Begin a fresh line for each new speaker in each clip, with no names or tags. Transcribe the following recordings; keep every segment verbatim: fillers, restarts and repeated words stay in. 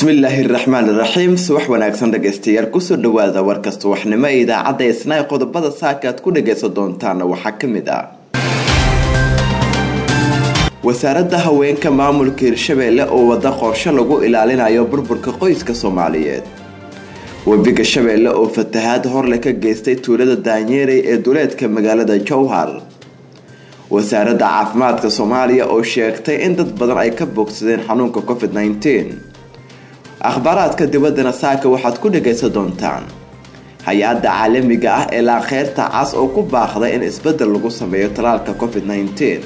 bismillahir rahmaanir rahiim subax wanaagsan dhageystayaal ku soo dhawaada warkasta waxnimo idaacada isnaa qodobada saakaad ku dhageysan doontaan waxa kamid ah wasaaradda haweenka maamulka Hirshabelle oo wada qorshe lagu ilaalinayo burburka qoyska Soomaaliyeed wabiga Shabeelle oo fatahaad hor la ka geystay tuulada Daanyeere ee duleedka magaalada Jowhar wasaaradda caafimaadka Soomaaliya oo sheegtay in dad badan ay ka bogsadeen xanuunka covid nineteen akhbaaraadka dibadda saaka waxaad ku dhageysan doontaan hay'adda caalamiga ah ee la khayrta cas oo ku baaqday in isbedel lagu sameeyo talaalka covid nineteen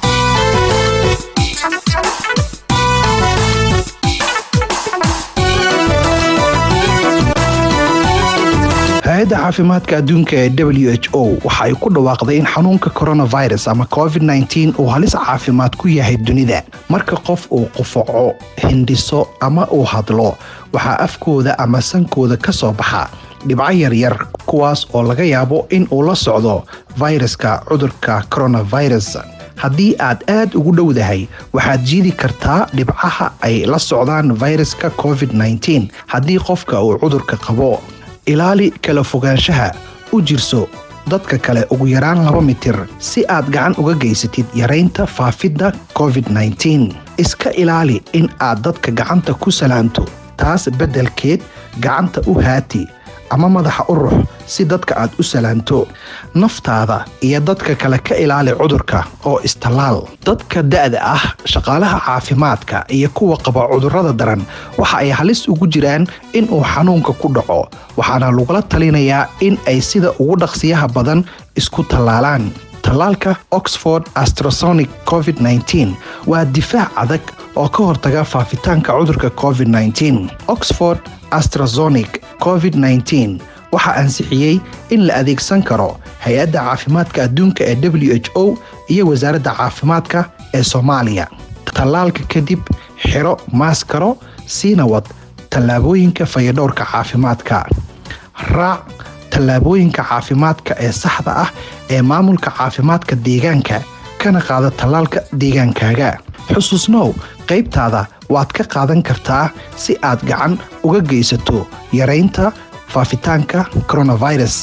hay'adda caafimaadka adduunka ee W H O waxa ay ku dhawaaqday in xanuunka coronavirus ama covid nineteen uu halis caafimaad ku yahay dunida marka qof uu qufaco hindhiso ama uu hadlo waxa afkooda ama sankooda ka soo baxa dhibco yaryar kuwaas oo laga yaabo in uu la socdo viruska cudurka coronavirus haddii aad aad ugu dhowdahay waxaad jiidi kartaa dhibcaha ay la socdaan viruska covid nineteen haddii qofka uu cudurka qabo ilaali kala fogaanshaha u jirso dadka kale ugu yaraan laba mitir si aad gacan uga geysatid yareynta faafidda covid nineteen iska ilaali in aad dadka gacanta ku salaanto taas beddelkeed gacanta u haati ama madaxa u rux si dadka aad u salaanto naftaada iyo dadka kale ka ilaali cudurka oo istalaal dadka da'da ah shaqaalaha caafimaadka iyo kuwa qaba cudurrada daran waxa ay halis ugu jiraan in uu xanuunka ku dhaco waxaana lagula talinayaa in ay sida ugu dhaqsiyaha badan isku talaalaan talaalka Oxford AstraZeneca covid nineteen waa difaac adag oo ka hortaga faafitaanka cudurka covid nineteen Oxford AstraZeneca covid nineteen waxa ansixiyay in la adeegsan karo hay'adda caafimaadka adduunka ee W H O iyo wasaaradda caafimaadka ee Soomaaliya talaalka kadib xiro maaskaro siina wad tallaabooyinka fayadhowrka caafimaadka raac tallaabooyinka caafimaadka ee saxda ah ee maamulka caafimaadka deegaanka kana qaada talaalka deegaankaaga xusuusnow qaybtaada waad ka qaadan kartaa si aad gacan uga geysato yareynta faafitaanka coronavirus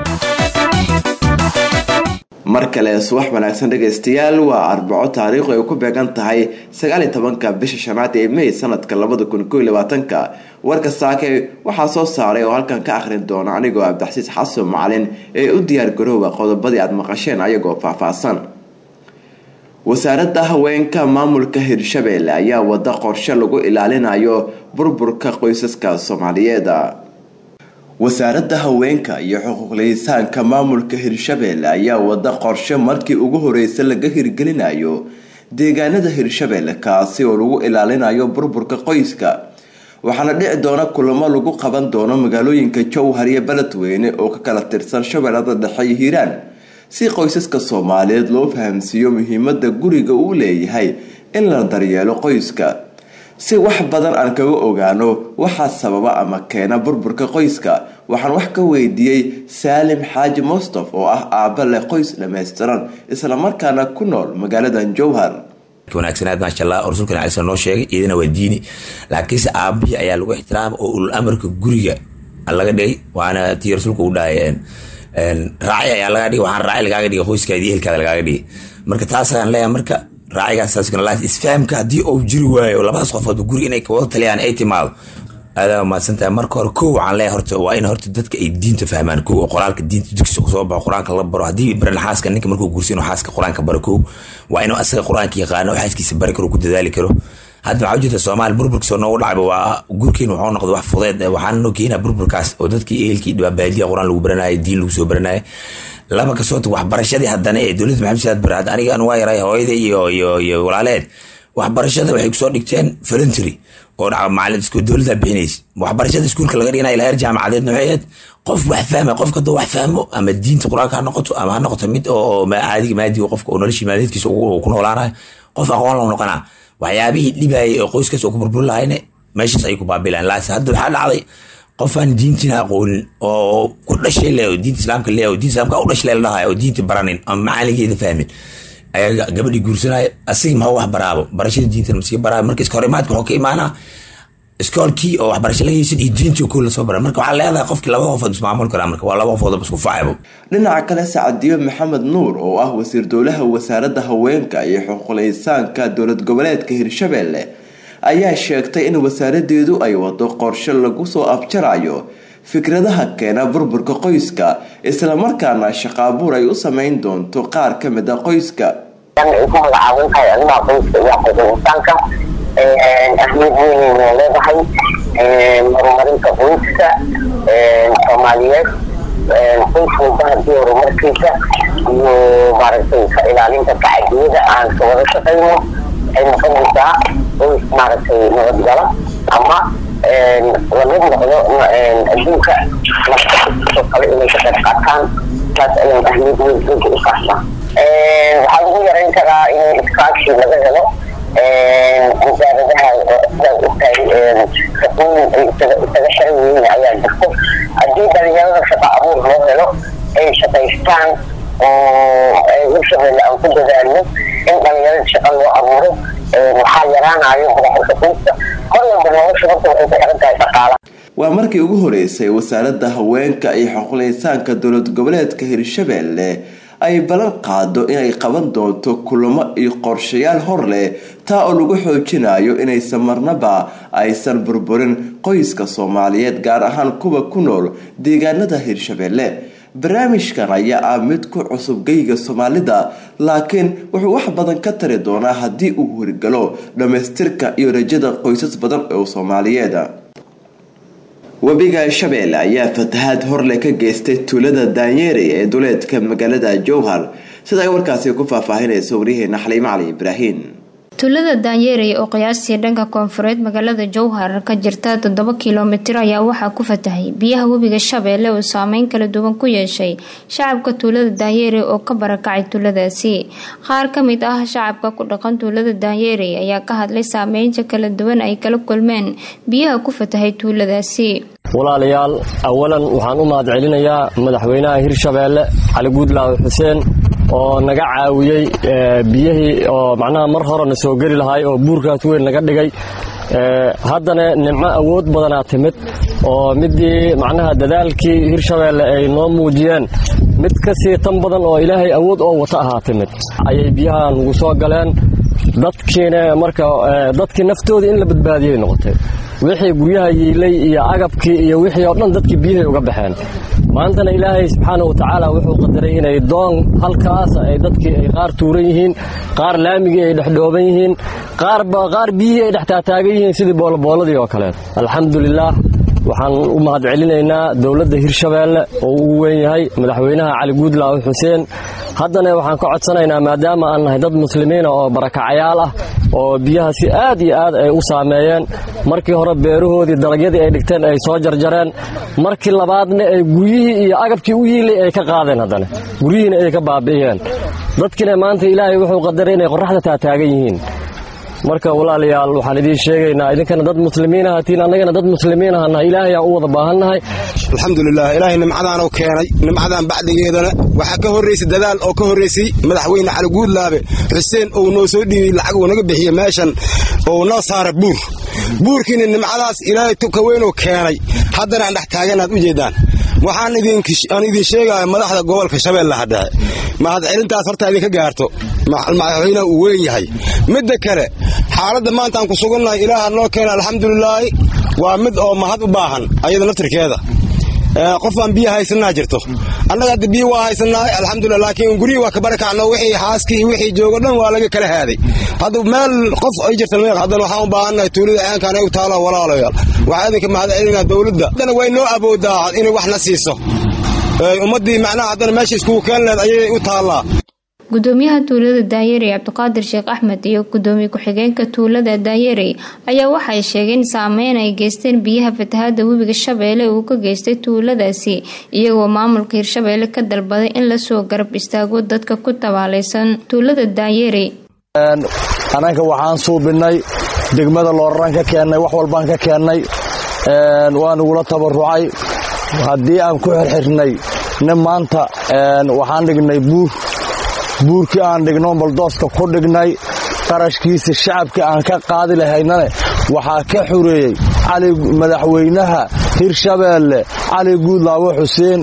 mar kale subax wanaagsan dhageystayaal waa arbaco taariikh ay ku beegan tahay sagaal iyo tobanka bisha shanaad ee May sanadka laba kun iyo labaatan warka saaka waxa soo saaray oo halkan ka akhrin doona anigoo Abdaxsiis Xasan Macalin ee u diyaar garooba qodobadii aad maqasheen ayagoo faahfaahsan wasaaradda haweenka maamulka Hirshabelle ayaa wada qorshe lagu ilaalinayo burburka qoysaska Soomaaliyeed wasaaradda haweenka iyo xuquuqul insaanka maamulka Hirshabelle ayaa wada qorshe markii ugu horeysay laga hirgelinayo deegaanada Hirshabelle kaasi oo lagu ilaalinayo burburka qoyska waxaana dhici doona kulamo lagu qaban doono magaalooyinka Jowhar iyo Beledweyne oo ka kala tirsan Shabeellada Dhexe iyo Hiiraan si qoysaska Soomaaliyeed loo fahamsiiyo muhiimadda guriga uu leeyahay in la daryeelo qoyska si wax badan aan kaga ogaano waxa sababa ama keena burburka qoyska waxaan wax ka weydiiyay Saalim Xaaji Mustafa oo ah aabba leh qoys dhameystiran isla markaana ku nool magaalada Jowhar
wanaagsanad ma sha Allah rasuulka Nabi sallallahu alayhi wasallam idina waa diini laakiin aabi ayaa lagu ixtiraam oo ul amarka guriga laga dhigay waana tii rasuulku u dhaayeen een raaci ayaa laga dhigay waxaan raaci laga dhigay qoyskaadii helkaada laga dhigay marka taas aan leeyahay marka raaciga asaaskan la isfahamka hadii uu jiri waayo labadaas qofood guri inay ka wada taliyaan ay timaado adaa ma santa marka hore koow aan leeyahay horta waa in horta dadka ay diinta fahmaan koow qoraalka diinta dugsiga soo baa quraanka la baro hadii ibran xaaska ninka markuu guursino xaaska quraanka baro koow waa inuu asaga quraanka yaqaan oo xaaskiisa bari karo ku dadaali karo hadda waxa Soomaali burburka soo noogu dhacay waa gurkeen wuxuu noqday wax fudeed waxaan noo keenaa burburkaas oo dadkii ehelkii dhibaatooyinka quraan lagu baranayo diin lagu soo baranayo laba ka soo wax barashadii haddana ee dawladda Maxamed Siyaad Barre aniga aan waa yaray hooyaday iyo iyo iyo walaaleed wax barashada waxay ku soo dhigteen voluntary oo dhaca macallin isku dawladda bixinaysa wax barashada iskuulka laga dhigay ilaa heer jaamacadeed nooceed qof wax fahma qofka dad wax fahmo ama diinta quraanka noqoto ama ha noqoto mid oo ma caadi maadi qofka oo noloshii maadadkiisa uu ku noolaanayo qof aqoon la noqonaa waxyaabihii dhibay oo qoyskaas oo ku burbur lahayn meeshaas ay ku baabilaan laas hadda waxa dhacday qofan diintina aqoon oo ku dhashay leeyo diinta islaamka leeyo diinta islaamka u dhashay leedahay oo diinta baranin ama macaaligeeda fahmin ayaa gabadhi guursanay asiga ma wax baraabo barashada diinta ma sii baraabo markii hore maad wuxuu ka imaanaa iskoolkii oo waxbarasho la haysan iyo diintii ku la soo baray marka waxa leedahay qofkii laba qof ismaamul kara marka waa laba qof oo isku faacaybo
dhinaca kale Saadiyo Maxamed Nuur oo ah wasiir dowlaha wasaaradda haweenka iyo xuquuqul insaanka dowlad goboleedka Hirshabelle ayaa sheegtay in wasaaraddeedu ay wado qorshe lagu soo afjarayo fikradaha keena burburka qoyska isla markaana shaqo abuur ay u sameyn doonto qaar ka mid ah qoyska
isma caawin kay arrimaha qoyska iyo xuquuqul insaanka ahmid weyn leedahay horumarinta qoyska Soomaaliyeed qoyska hadii horumarkiisa iyo maaragtay ka ilaalinta tacadiyada aan soo wada shaqeyno ay noqonaysaa qoys maaragtay nabadgala ama lamid noqdo adduunka soo kale inay ka qayb qaataan taas ayaan ahmid weyn u qaasnaa waxaa lagu yareyn karaa in iskaashi laga helo wasaaradaha isaga xiran yihiin ayaa jirto haddii dhalinyarada shaqo abuur loo helo ay shaqaystaan oo Hirshabelle aan ku dadaalno in dhalinyarada shaqo loo abuuro waxaa yaraanayo burburka qoyska mar walba nolosha horta waxay ku xiran tahay dhaqaalaha
waa markii ugu horeysay wasaaradda haweenka iyo xuquuqul insaanka dowlad goboleedka Hirshabelle ay balan qaado inay qaban doonto kulamo iyo qorshayaal hor leh taa oo lagu xoojinayo inay samarnaba aysan burburin qoyska Soomaaliyeed gaar ahaan kuwa ku nool deegaanada Hirshabelle barnaamijkan ayaa ah mid ku cusub geyga Soomaalida laakiin wuxuu wax badan ka tari doonaa haddii uu hirgalo dhameystirka iyo rajada qoysas badan oo Soomaaliyeed wabiga Shabeelle ayaa fatahaad horle ka geystay tuulada Daanyeri ee duleedka magaalada Jowhar sida ay warkaasi ku faahfaahinayso wariyaheena Xaliimo Cali Ibraahin
tuulada Daanyeri oo qiyaastii dhanka koonfureed magaalada Jowhar ka jirta toddoba kiiloomitir ayaa waxaa ku fatahay biyaha wabiga Shabeelle oo saameyn kala duwan ku yeeshay shacabka tuulada Daanyeri oo ka barakacay tuuladaasi qaar ka mid ah shacabka ku dhaqan tuulada Daanyeri ayaa ka hadlay saameynta kala duwan ay kala kulmeen biyaha ku fatahay tuuladaasi
walaalayaal awalan waxaan u mahad celinayaa madaxweynaha Hirshabelle Cali Guudlaawe Xuseen oo naga caawiyay biyihii oo macnaha mar hore na soo geli lahaay oo buurkaas weyn naga dhigay haddana nimco awood badanaa timid oo midii macnaha dadaalkii Hirshabelle ay noo muujiyeen mid ka sii tan badan oo ilaahay awood oo wata ahaa timid ayay biyaha nagu soo galeen dadkiina marka dadkii naftooda in la badbaadiyay noqotay wixii guryaha yiilay iyo agabkii iyo wixii oo dhan dadkii biyaha uga baxeen maantana ilaahay subxaanahu wa tacaala wuxuu qadaray inay doon halkaas ay dadkii ay qaar tuuran yihiin qaar laamigii ay dhexdhooban yihiin qaar qaar biyihii ay dhex taataagan yihiin sidii boolobooladii oo kale alxamdulilah waxaan u mahad celinaynaa dowladda Hirshabelle oo ugu weyn yahay madaxweynaha Cali Guudlaawe Xuseen haddana waxaan ka codsanaynaa maadaama aan nahay dad muslimiin oo barakacayaal ah oo biyaha si aad iyo aad ay u saameeyeen markii hore beerahoodii dalagyadii ay dhigteen ay soo jarjareen markii labaadna ay guryihii iyo agabkii u yiilay ay ka qaadeen haddana guryihiina ay ka baabi'iyeen dadkina maanta ilaahay wuxuu qadaray inay qorraxda taataagan yihiin marka walaalayaal waxaan idin sheegaynaa idinkana dad muslimiin ah tiin annagana dad muslimiin ah ilaahay aan u wada baahannahay
alxamdulilah ilaahay nimcadaan oo keenay nimcadan bacdigeedana waxaa ka horreysay dadaal oo ka horreysay madaxweyne Cali Guudlaawe Xuseen oo noo soo dhiibay lacag uu naga bixiyay meeshan oo noo saaray buur buurkiina nimcadaas ilaahay tuka weyn oo keenay haddana aan dhex taaganaad u jeedaan waxaan idin aan idin sheegayaa madaxda gobolka Shabeelle hadda mahad celintaas horta idinka gaarto madaxweynaha uu weyn yahay midda kale xaaladda maanta aan ku sugannahay ilaaha noo keenay alxamdulilah waa mid oo mahad u baahan ayada naftirkeeda qof aan biyo haysanaa jirto annaga hadda biyo waa haysanaa alxamdulilah laakiin gurigii waa ka barakacno wixii xaaskii wixii joogo dhan waa laga kala haaday hadda meel qof ay jirta meel haddana waxaan u baahannahay tuulada aankaan ay u taalo walaalayaal waxaa idinka mahad celinaa dowladda haddana way noo aboodaa inay wax na siiso ummaddii macnaha haddana meesha iskugu keen leed ayay u taallaa
gudoomiyaha tuulada Daanyeri Cabdiqaadir Sheekh Axmed iyo gudoomiye ku-xigeenka tuulada Daanyeri ayaa waxay sheegeen saameyn ay geysteen biyaha fatahaada wabiga Shabeelle uu ka geystay tuuladaasi iyagoo maamulka Hirshabelle ka dalbaday in la soo garab istaago dadka ku tabaalaysan tuulada Daanyeri
anaga waxaan suubinay degmada Looran ka keenay wax walbaan ka keenay waan ugu la tabarucay haddii aan ku xirxirnay nin maanta waxaan dhignay buur buurkii aan dhigno baldooska ku dhignay qarashkiisa shacabka aan ka qaadi lahaynana waxaa ka xureeyey cali madaxweynaha hirshabeelle cali guudlaawe xuseen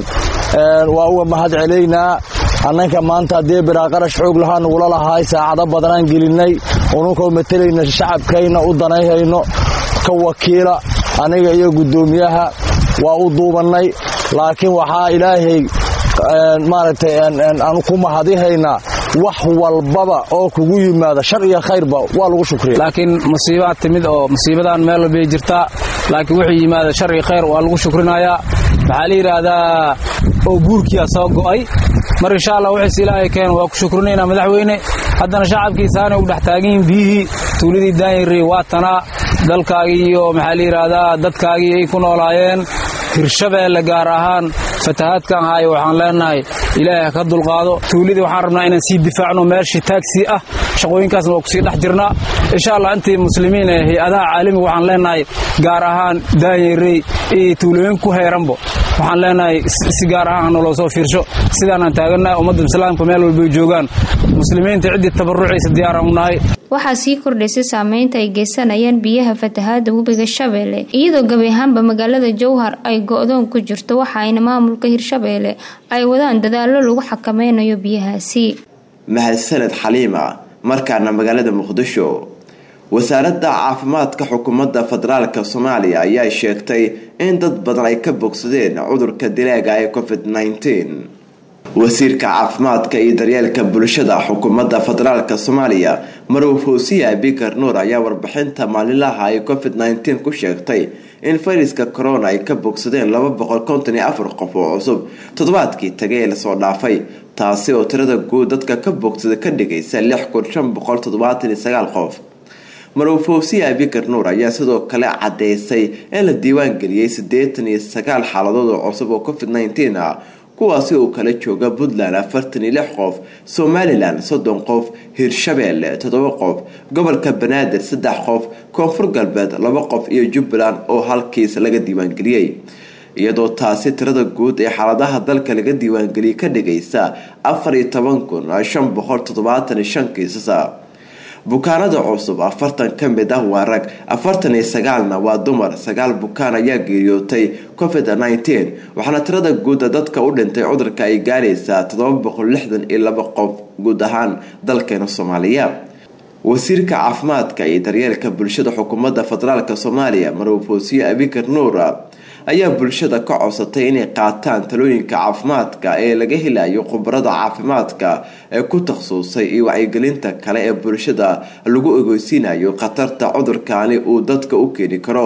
waa uga mahad celaynaa annanka maanta haddii biraaqarash xoog lahaa nugula lahaay saacado badanaan gelinnay ununkoo matalayna shacabkayna u danayhayno ka wakiila aniga iyo guddoomiyaha waa u duubannay laakiin waxaa ilaahay maaragtay aanu ku mahadihaynaa wax walbaba oo kugu yimaada shar iyo khayrba waa lagu shukriya
laakiin musiibaad timid oo musiibadan meel walbay jirtaa laakiin wuxuu yimaada shar iyo khayr waa lagu shukrinayaa maxaa la yidhaahdaa oo guurkiia soo go'ay mar insha allah wixiis ilaahay keen waa ku shukrinaynaa madaxweyne haddana shacabkiisaanay u dhex taagan yihiin biyihii tuuladii daanyarey waa tanaa dalkaagii iyo maxaa la yidhaahdaa dadkaagii ay ku noolaayeen hirshabeelle gaar ahaan fatahaadkan haayo waxaan leenahay ilaahay ka dulqaado tuuladii waxaan rabnaa inaan sii difaacno meeshii taagsii ah shaqooyinkaasna waa kusii dhex jirnaa insha allah intii muslimiin ee hay-adaha caalamiga waxaan leenahay gaar ahaan daanyarey iyo tuulooyin ku heeranbo waxaan leenahay si gaar ahaan naloo soo fiirsho sidaanaan taagannahay ummadda islaamka meel walbay joogaan muslimiinta ciddii tabarrucaysa diyaaraan u nahay
waxaa sii kordhaysay saameynta ay geysanayaan biyaha fatahaada webiga shabeelle iyadoo gabi ahaanba magaalada jowhar ay go-doon ku jirto waxaayna maamulka hirshabeelle ay wadaan dadaallo lagu xakameynayo biyahaasi.
mahadsaned xaliima. markaana magaalada muqdisho wasaaradda caafimaadka xukuumadda federaalka soomaaliya ayaa sheegtay in dad badan ay ka bogsadeen cudurka dilaaga ee covid nineteen. wasiirka caafimaadka iyo daryeelka bulshada xukuumadda federaalka soomaaliya marwo fawsiya bikar nuur ayaa warbixinta maalinlaha ee covid nineteen ku sheegtay in fayraska corona ay ka bogsadeen laba boqol konton iyo afar qof oo cusub toddobaadkii tagay ee lasoo dhaafay, taasi oo tirada guud dadka ka bogsada ka dhigaysa lix kun shan boqol toddobaatan iyo sagaal qof. marwo fawsiya bikar nuur ayaa sidoo kale cadeysay in la diiwaan geliyay siddeetan iyo sagaal xaaladood oo cusub oo covid nineteen ah, kuwaasi uu kala jooga Puntland afartan iyo lix qof, Somaliland soddon qof, Hirshabeelle toddoba qof, gobolka Banaadir saddex qof, Koonfur Galbeed laba qof iyo Jubbaland oo halkiis laga diiwaan geliyay, iyadoo taasi tirada guud ee xaaladaha dalka laga diiwaan geliyay ka dhigaysa afar iyo toban kun shan boqol toddobaatan iyo shan kiisas. bukaanada cusub afartan ka mid ah waa rag, afartan iyo sagaalna waa dumar. sagaal bukaan ayaa geeriyootay covid nineteen, waxaana tirada guud dadka u dhintay cudurka ay gaaraysaa toddoba boqol lixdan iyo laba qof guud ahaan dalkeena Soomaaliya. wasiirka caafimaadka iyo daryeelka bulshada xukuumadda federaalka Soomaaliya marwo fawsiya bikar nuur ayaa bulshada ka codsatay inay qaataan talooyinka caafimaadka ee laga helayo khubarada caafimaadka ee ku takhasusay iyo wacyigelinta kale ee bulshada lagu ogeysiinayo khatarta cudurkaani uu dadka u keeni karo.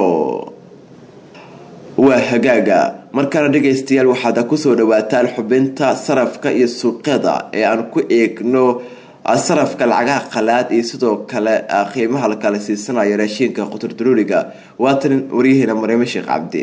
waa hagaaga markana dhageystayaal waxaad ku soo dhawaataan xubinta sarafka iyo suuqyada ee aan ku eegno sarafka lacagaha qalaad iyo sidoo kale qiimaha la kala siisanayo raashinka qutur daruuriga. waatan wariyahina Maryam Sheekh Cabdi.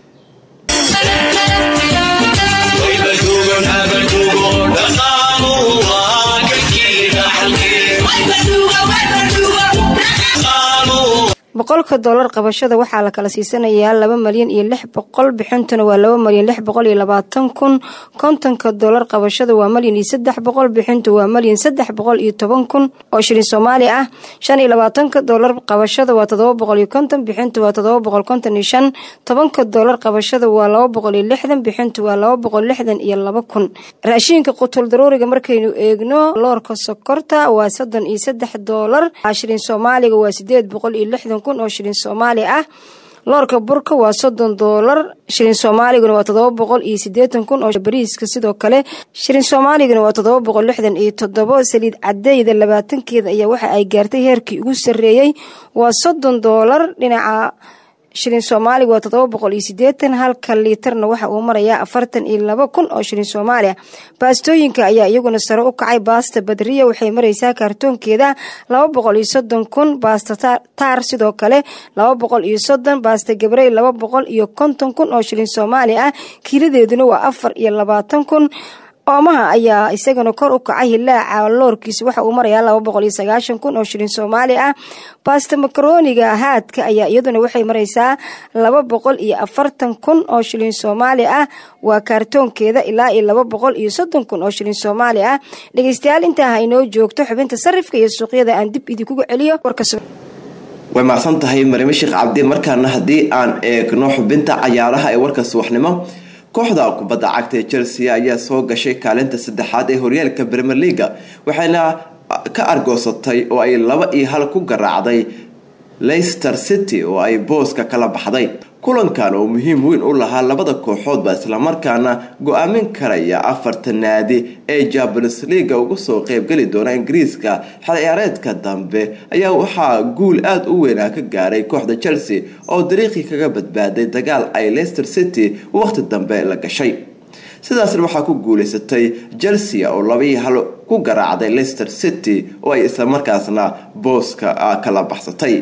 boqolka doolar qabashada waxaa la kala siisanayaa laba malyan iyo lix boqol, bixintuna waa laba malyan lix boqol iyo labaatan kun. kontonka doolar qabashada waa malyan iyo saddex boqol, bixintu waa malyan saddex boqol iyo toban kun oo shilin Soomaali ah. shan iyo labaatanka doolar qabashada waa toddoba boqol iyo konton, bixintu waa toddoba boqol konton iyo shan. tobanka doolar qabashada waa laba boqol iyo lixdan, bixintu waa laba boqol lixdan iyo laba kun. raashinka qutul daruuriga markaynu eegno loorka sokorta waa soddon iyo saddex doolar, shilin Soomaaliga waa sideed boqol iyo lixdan kun oo shilin Soomaali ah. loorka burka waa soddon doolar, shilin Soomaaliguna waa toddoba boqol iyo siddeetan kun oo bariiska sidoo kale shilin Soomaaliguna waa toddoba boqol lixdan iyo toddoba. saliid cadayda labaatankeeda ayaa waxa ay gaartay heerkii ugu sareeyay waa soddon doolar, dhinaca shilin Soomaaliga waa toddoba boqol iyo siddeetan, halka liitarna waxa uu marayaa afartan iyo laba kun oo shilin Soomaali ah. baastooyinka ayaa iyaguna sare u kacay. baasta badriya waxay maraysaa kaartoonkeeda laba boqol iyo soddon kun, baasta taar sidoo kale laba boqol iyo soddon, baasta gabrey laba boqol iyo konton kun oo shilin Soomaali ah, kiiladeeduna waa afar iyo labaatan kun. oomaha ayaa isagana kor u kacay. hilaaca loorkiisa waxa uu marayaa laba boqol iyo sagaashan kun oo shilin Soomaali ah. baasta makaroniga haadka ayaa iyaduna waxay maraysaa laba boqol iyo afartan kun oo shilin Soomaali ah, waa kaartoonkeeda ilaa iyo laba boqol iyo soddon kun oo shilin Soomaali ah. dhageystayaal intaa ha inoo joogto xubinta sarifka iyo suuqyada aan dib idinku celiyo warka
way macsan tahay Mariim Sheekh Cabdi. markaana haddii aan eegno xubinta cayaaraha ee warka subaxnimo, kooxda kubadda cagta ee Chelsea ayaa soo gashay kaalinta saddexaad ee horyaalka Premier League waxayna ka argoosatay oo ay laba iyo hal ku garaacday Leicester City oo ay booska kala baxday. kulankan oo muhiim weyn u lahaa labada kooxood ba isla markaana go'aamin karaya afarta naadi ee Champions League ugu soo qayb gali doona Ingiriiska xil ciyaareedka dambe ayaa waxaa guul aad u weyn ka gaaray kooxda Chelsea oo dariiqi kaga badbaaday dagaal ay Leicester City waqti dambe la gashay. sidaasna waxaa ku guuleysatay Chelsea oo laba iyo hal ku garaacday Leicester City oo ay isla markaasna booska kala baxsatay.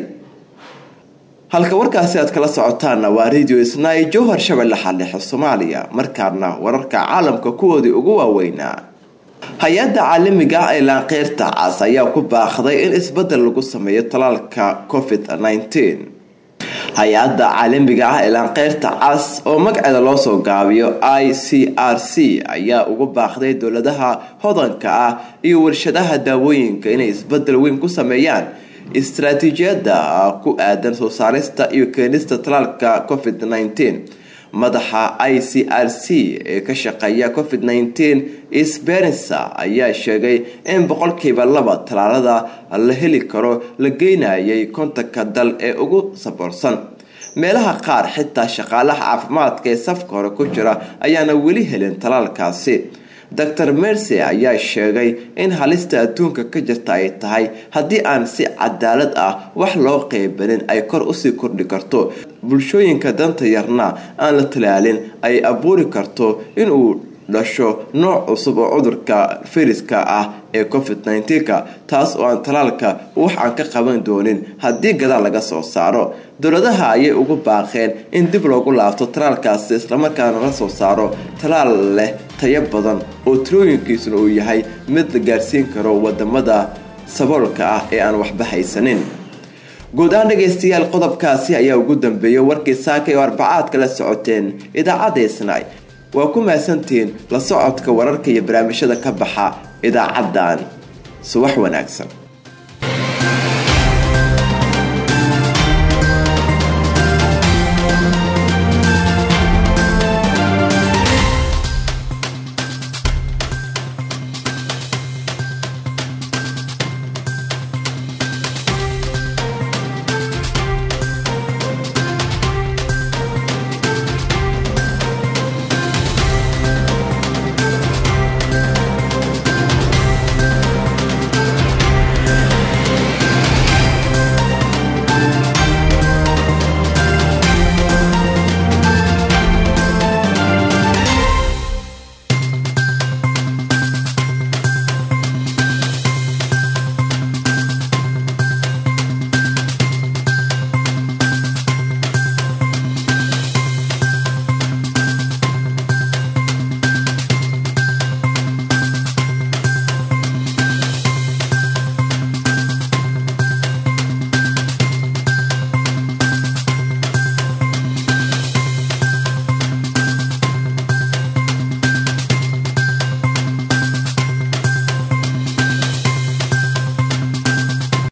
halka warkaasi aad kala socotaan waa Radio Isnaa Jowhar Shabeelle xallixa Soomaaliya. markaana wararka caalamka kuwoodii ugu waaweynaa, hay-adda caalamiga ah ee Laanqeyrta Cas ayaa ku baaqday in isbedel lagu sameeyo talaalka covid nineteen. hay-adda caalamiga ah ee Laanqeyrta Cas oo magaceeda loo soo gaabiyo I C R C ayaa ugu baaqday dowladaha hodanka ah iyo warshadaha daawooyinka inay isbedel weyn ku sameeyaan istaraatiijiyadda ku aadan soo saarista iyo keenista talaalka covid nineteen. madaxa I C R C ee ka shaqeeya covid nineteen Esperanza ayaa sheegay in boqolkiiba laba talaalada la heli karo la geynayay kontonka dal ee ugu saboorsan. meelaha qaar xitaa shaqaalaha caafimaadka ee safka hore ku jira ayaana weli helin talaalkaasi. Doctor Mercy ayaa sheegay in halista adduunka ka jirta ay tahay haddii aan si cadaalad ah wax loo qeybanin ay kor u sii kordhi karto bulshooyinka danta yarna aan la talaalin ay abuuri karto in uu dhasho nooc cusub oo cudurka fayraska ah ee covid nineteen ka, taas oo aan talaalka wax aan ka qaban doonin haddii gadaal laga soo saaro. dowladaha ayay ugu baaqeen in dib loogu laabto talaalkaasi isla markaana la soo saaro talaal leh tayo badan oo tirooyinkiisuna uu yahay mid la gaarsiin karo wadamada saboolka ah ee aan waxba haysanin. guud ahaan dhageystayaal, qodobkaasi ayaa ugu dambeeyay warkii saaka oo arbacaad kala socoteen idaacadda Isnaa. waa ku mahadsantiin la socodka wararka iyo barnaamijyada ka baxa idaacaddan. subax wanaagsan.